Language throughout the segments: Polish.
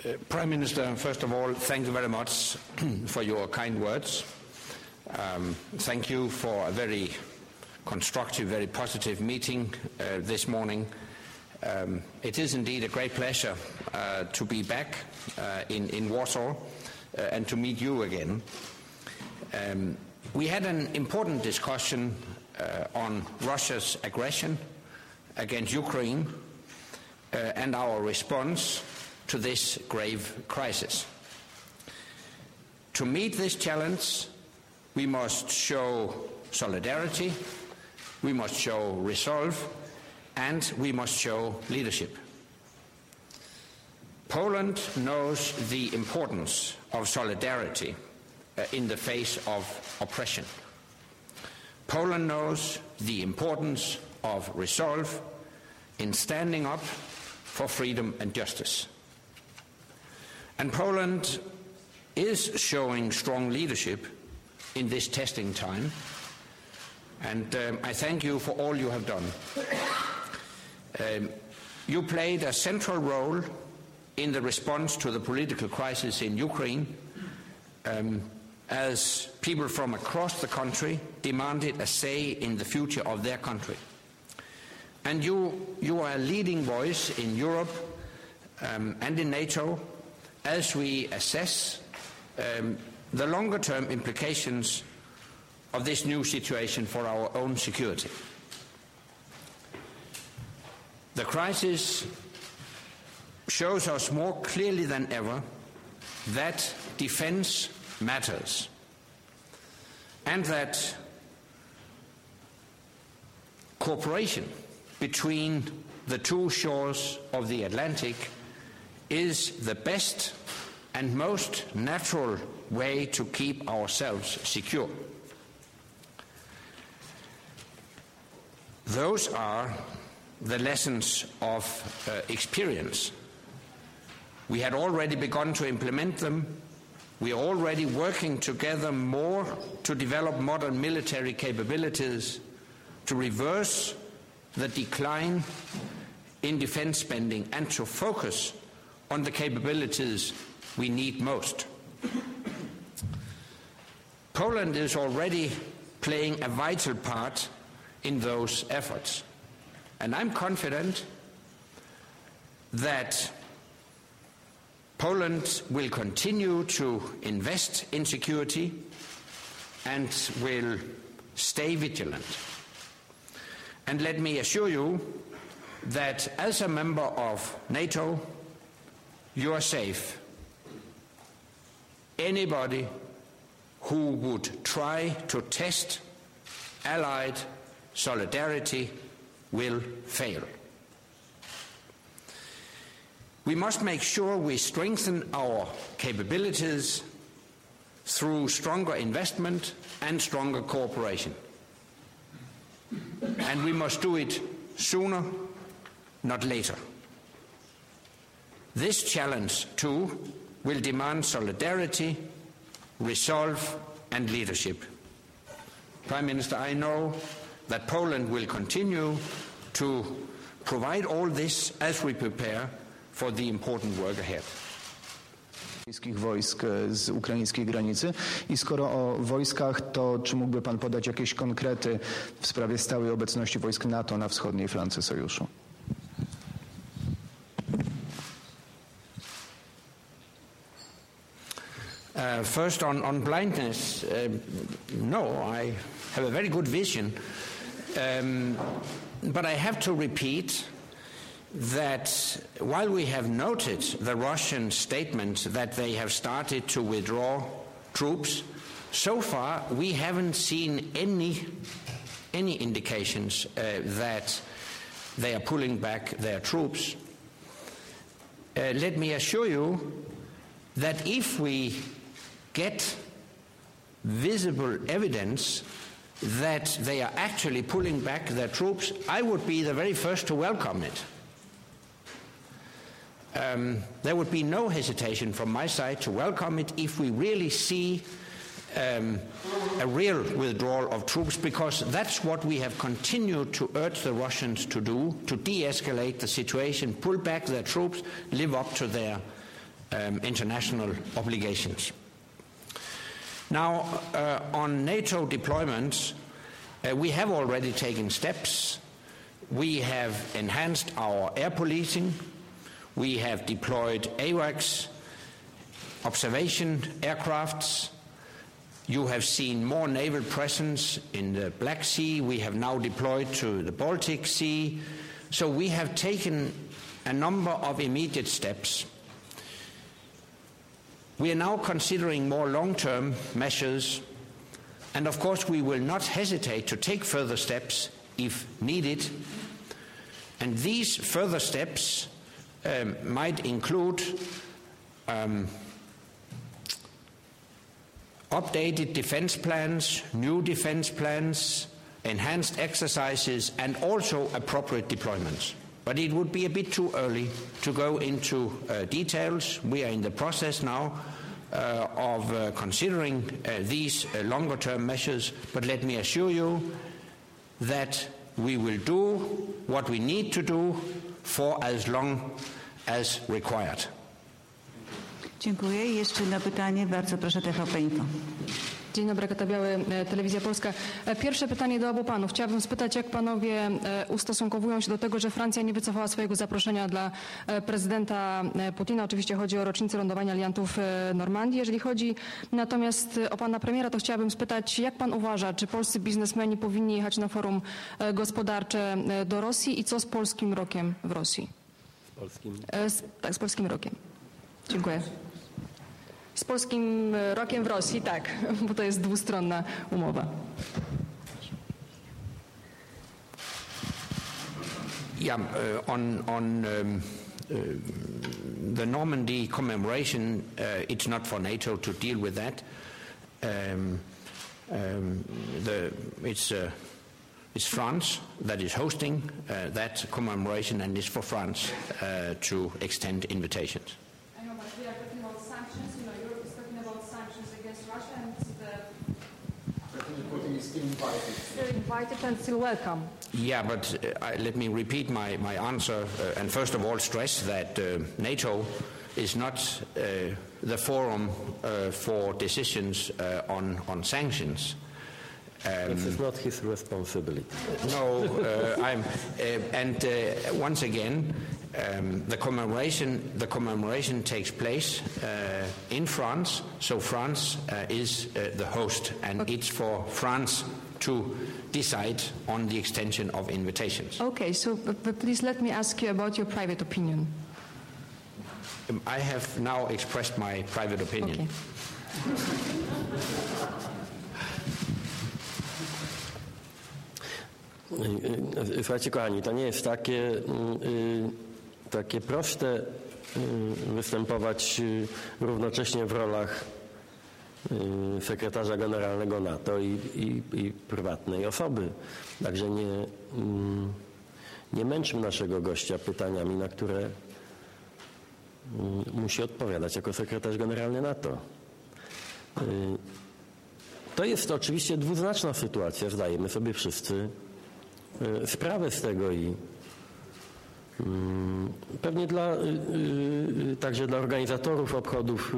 Prime Minister, first of all, thank you very much for your kind words. Thank you for a very constructive, very positive meeting this morning. It is indeed a great pleasure to be back in Warsaw and to meet you again. We had an important discussion on Russia's aggression against Ukraine and our response to this grave crisis. To meet this challenge, we must show solidarity, we must show resolve, and we must show leadership. Poland knows the importance of solidarity in the face of oppression. Poland knows the importance of resolve in standing up for freedom and justice. And Poland is showing strong leadership in this testing time, and I thank you for all you have done. You played a central role in the response to the political crisis in Ukraine, as people from across the country demanded a say in the future of their country. And you are a leading voice in Europe and in NATO as we assess the longer-term implications of this new situation for our own security. The crisis shows us more clearly than ever that defense matters, and that cooperation between the two shores of the Atlantic is the best and most natural way to keep ourselves secure. Those are the lessons of experience. We had already begun to implement them. We are already working together more to develop modern military capabilities to reverse the decline in defense spending and to focus on the capabilities we need most. Poland is already playing a vital part in those efforts, and I'm confident that Poland will continue to invest in security and will stay vigilant. And let me assure you that as a member of NATO, you are safe. Anybody who would try to test Allied solidarity will fail. We must make sure we strengthen our capabilities through stronger investment and stronger cooperation. And we must do it sooner, not later. This challenge, too, will demand solidarity, resolve, and leadership. Prime Minister, I know that Poland will continue to provide all this as we prepare for the important work ahead. Wojsk z ukraińskiej granicy. I skoro o wojskach, to czy mógłby pan podać jakieś konkrety w sprawie stałej obecności wojsk NATO na wschodniej flance sojuszu? First on blindness, no, I have a very good vision, but I have to repeat that while we have noted the Russian statement that they have started to withdraw troops, so far we haven't seen any indications that they are pulling back their troops. Let me assure you that if we get visible evidence that they are actually pulling back their troops, I would be the very first to welcome it. There would be no hesitation from my side to welcome it if we really see a real withdrawal of troops, because that's what we have continued to urge the Russians to do, to de-escalate the situation, pull back their troops, live up to their international obligations. Now, on NATO deployments, we have already taken steps. We have enhanced our air policing. We have deployed AWACS, observation aircrafts. You have seen more naval presence in the Black Sea. We have now deployed to the Baltic Sea. So we have taken a number of immediate steps. We are now considering more long-term measures, and of course we will not hesitate to take further steps if needed. And these further steps might include updated defense plans, new defense plans, enhanced exercises, and also appropriate deployments. But it would be a bit too early to go into details. We are in the process now of considering these longer-term measures, but let me assure you that we will do what we need to do for as long as required. Dziękuję. Jeszcze na pytanie bardzo proszę TVP Info. Dzień dobry, Agata Biały, Telewizja Polska. Pierwsze pytanie do obu panów. Chciałabym spytać, jak panowie ustosunkowują się do tego, że Francja nie wycofała swojego zaproszenia dla prezydenta Putina. Oczywiście chodzi o rocznicę lądowania aliantów w Normandii. Jeżeli chodzi natomiast o pana premiera, to chciałabym spytać, jak pan uważa, czy polscy biznesmeni powinni jechać na forum gospodarcze do Rosji i co z Polskim Rokiem w Rosji? Z Polskim? Tak, z Polskim Rokiem. Dziękuję. Z Polskim Rokiem w Rosji, tak, bo to jest dwustronna umowa. Yeah, on the Normandy commemoration, it's not for NATO to deal with that. It's France that is hosting that commemoration, and it's for France to extend invitations. Still invited and still welcome. Yeah, but let me repeat my answer and first of all stress that NATO is not the forum for decisions on sanctions. This is not his responsibility. No, once again, the commemoration takes place in France, so France is the host, and okay. It's for France to decide on the extension of invitations. Okay, so please let me ask you about your private opinion. I have now expressed my private opinion. Okay. Słuchajcie, kochani, to nie jest takie proste występować równocześnie w rolach sekretarza generalnego NATO i prywatnej osoby. Także nie męczmy naszego gościa pytaniami, na które musi odpowiadać jako sekretarz generalny NATO. To jest oczywiście dwuznaczna sytuacja, zdajemy sobie wszyscy sprawę z tego i pewnie także dla organizatorów obchodów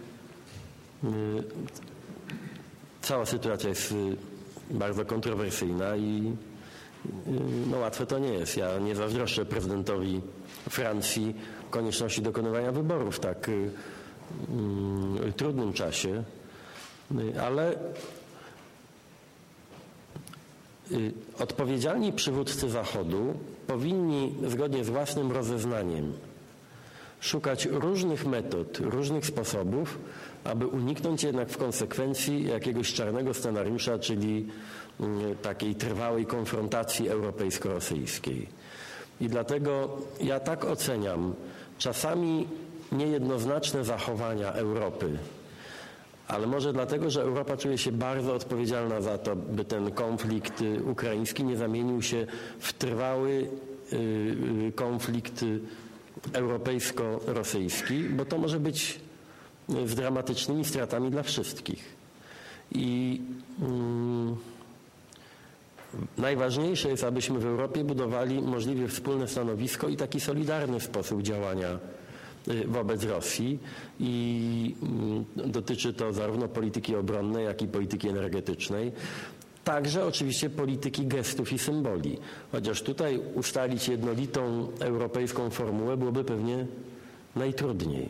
cała sytuacja jest bardzo kontrowersyjna i łatwe to nie jest. Ja nie zazdroszczę prezydentowi Francji konieczności dokonywania wyborów w tak trudnym czasie, ale odpowiedzialni przywódcy Zachodu powinni zgodnie z własnym rozeznaniem szukać różnych metod, różnych sposobów, aby uniknąć jednak w konsekwencji jakiegoś czarnego scenariusza, czyli takiej trwałej konfrontacji europejsko-rosyjskiej. I dlatego ja tak oceniam czasami niejednoznaczne zachowania Europy, ale może dlatego, że Europa czuje się bardzo odpowiedzialna za to, by ten konflikt ukraiński nie zamienił się w trwały konflikt europejsko-rosyjski, bo to może być z dramatycznymi stratami dla wszystkich. I najważniejsze jest, abyśmy w Europie budowali możliwie wspólne stanowisko i taki solidarny sposób działania wobec Rosji i dotyczy to zarówno polityki obronnej, jak i polityki energetycznej. Także oczywiście polityki gestów i symboli. Chociaż tutaj ustalić jednolitą europejską formułę byłoby pewnie najtrudniej.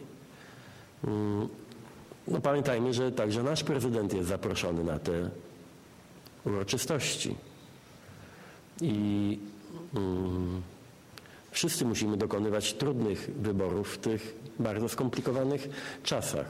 No pamiętajmy, że także nasz prezydent jest zaproszony na te uroczystości. I wszyscy musimy dokonywać trudnych wyborów w tych bardzo skomplikowanych czasach.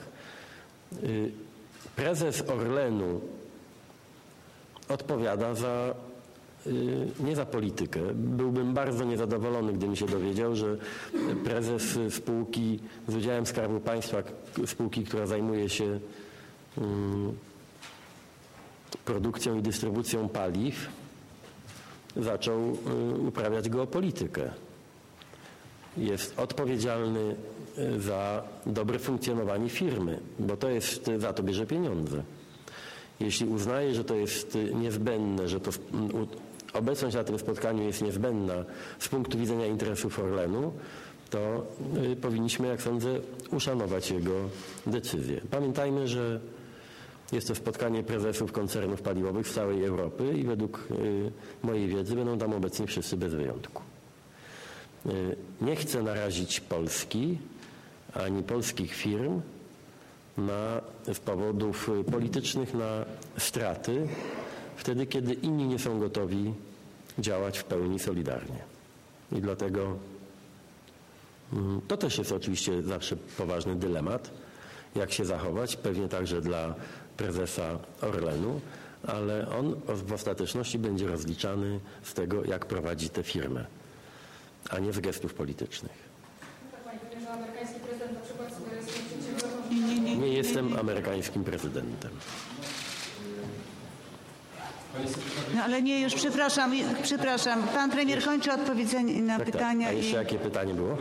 Prezes Orlenu odpowiada nie za politykę. Byłbym bardzo niezadowolony, gdybym się dowiedział, że prezes spółki z udziałem Skarbu Państwa, spółki, która zajmuje się produkcją i dystrybucją paliw, zaczął uprawiać geopolitykę. Jest odpowiedzialny za dobre funkcjonowanie firmy, bo za to bierze pieniądze. Jeśli uznaje, że to jest niezbędne, że obecność na tym spotkaniu jest niezbędna z punktu widzenia interesów Orlenu, to powinniśmy, jak sądzę, uszanować jego decyzję. Pamiętajmy, że jest to spotkanie prezesów koncernów paliwowych z całej Europy i według mojej wiedzy będą tam obecni wszyscy bez wyjątku. Nie chcę narazić Polski ani polskich firm z powodów politycznych na straty, wtedy kiedy inni nie są gotowi działać w pełni solidarnie. I dlatego to też jest oczywiście zawsze poważny dylemat, jak się zachować, pewnie także dla prezesa Orlenu, ale on w ostateczności będzie rozliczany z tego, jak prowadzi tę firmę, a nie z gestów politycznych. Nie jestem amerykańskim prezydentem. No ale nie, już przepraszam. Pan premier kończy odpowiedzenie na pytania. A jeszcze jakie pytanie było?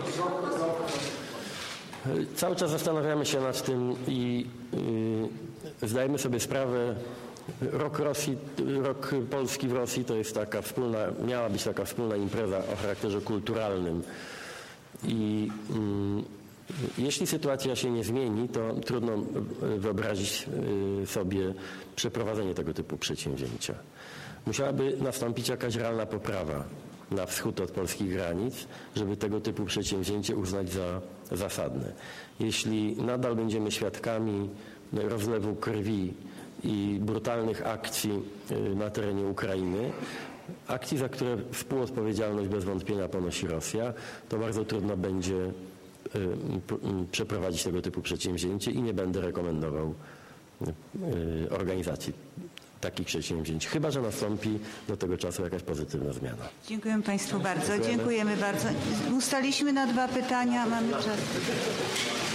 Cały czas zastanawiamy się nad tym i zdajemy sobie sprawę, rok Polski w Rosji to jest miała być taka wspólna impreza o charakterze kulturalnym i jeśli sytuacja się nie zmieni, to trudno wyobrazić sobie przeprowadzenie tego typu przedsięwzięcia. Musiałaby nastąpić jakaś realna poprawa na wschód od polskich granic, żeby tego typu przedsięwzięcie uznać za zasadne. Jeśli nadal będziemy świadkami rozlewu krwi i brutalnych akcji na terenie Ukrainy, akcji, za które współodpowiedzialność bez wątpienia ponosi Rosja, to bardzo trudno będzie przeprowadzić tego typu przedsięwzięcie i nie będę rekomendował organizacji takich przedsięwzięć, chyba że nastąpi do tego czasu jakaś pozytywna zmiana. Dziękuję Państwu bardzo. Dziękujemy bardzo. Ustaliśmy na 2 pytania. Mamy czas.